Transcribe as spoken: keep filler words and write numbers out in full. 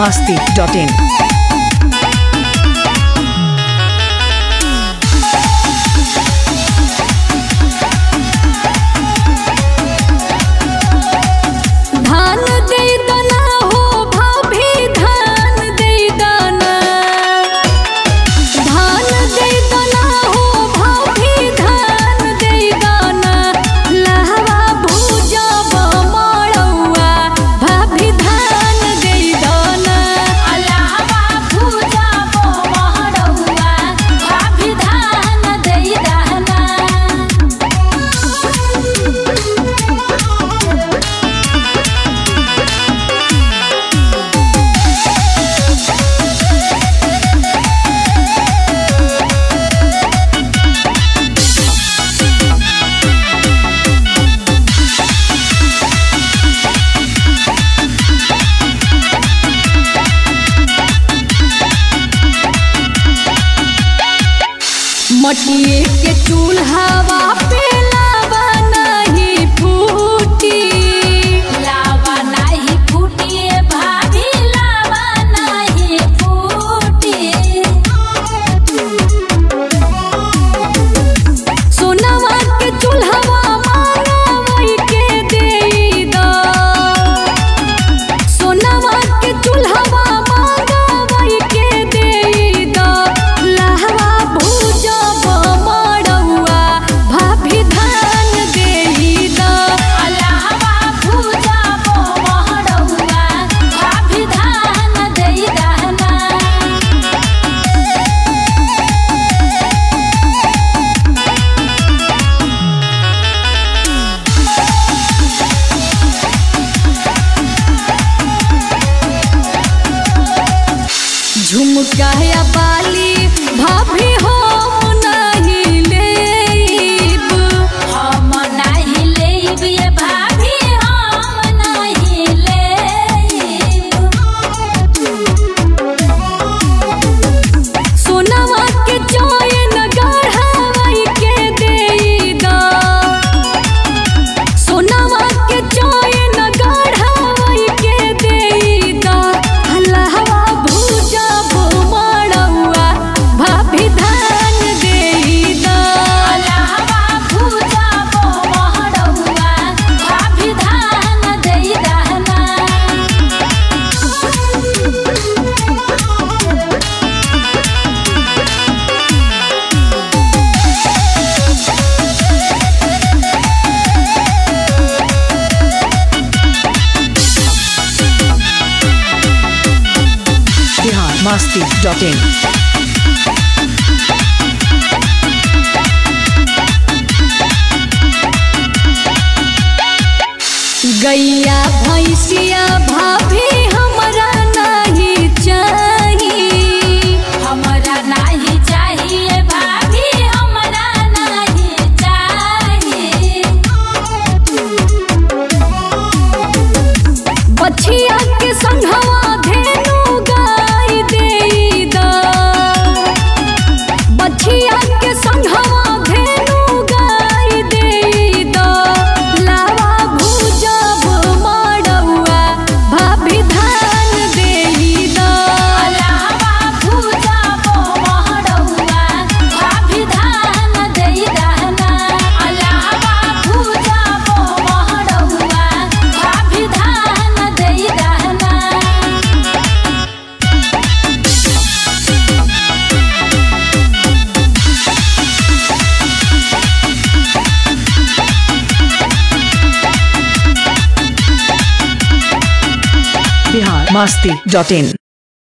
masti dot in. मटिए के चूल्हावा पे लावा नहीं फूटी, लावा नहीं फूटी भाभी, लावा नहीं फूटी। सोनावा के चूल्हावा मांगवई के देई दा, सोनावा के चूल्हावा मांगवई के देई दा। लहवा भूजा झुमका या बाली भाभी हम नहीं लेब, हम नहीं लेब ये भाभी, हम नहीं लेब। सोनावा के चैन गढ़ावई के देई दा, सोनावा के चैन गढ़ावई के देई दा। हलवा भूजा भाभी धान देई दा, हलवा भूजा महरौआ भाभी धान देई दाना। Bihar masti dot in. गैया भैंसिया भाभी हमरा नहीं चाहिए, हमरा नहीं चाहिए भाभी, हमरा नहीं चाहिए। बछिया के संघवा धेनु गाय देई दा, बछिया के संघवा धेनु गाय देई दा। लावा भूजा भाभी धान देई दा, हलवा भूजा महरौआ भाभी धान देई दाना। हलवा भूजा महरौआ भाभी धान देई दाना। Bihar masti dot in.